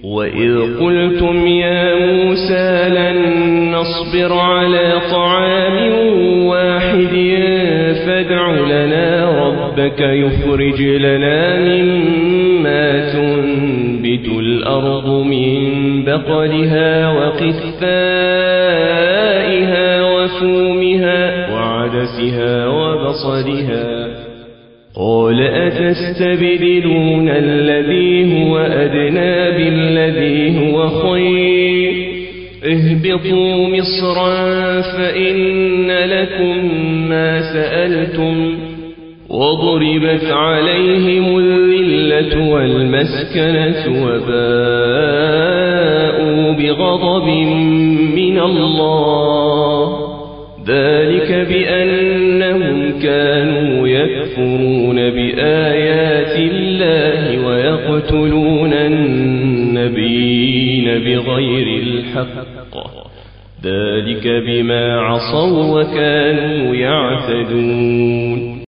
وإذ قلتم يا موسى لن نصبر على طعام واحد فادع لنا ربك يخرج لنا مما تنبت الأرض من بقلها وقثائها وفومها وعدسها وبصلها قال أتستبدلون الذي هو أدنى بالذي هو خير اهبطوا مصرا فإن لكم ما سألتم وضربت عليهم الذلة والمسكنة وباءوا بغضب من الله ذلك بأنهم كانوا يكفرون بآيات الله ويقتلون النبيين بغير الحق ذلك بما عصوا وكانوا يعتدون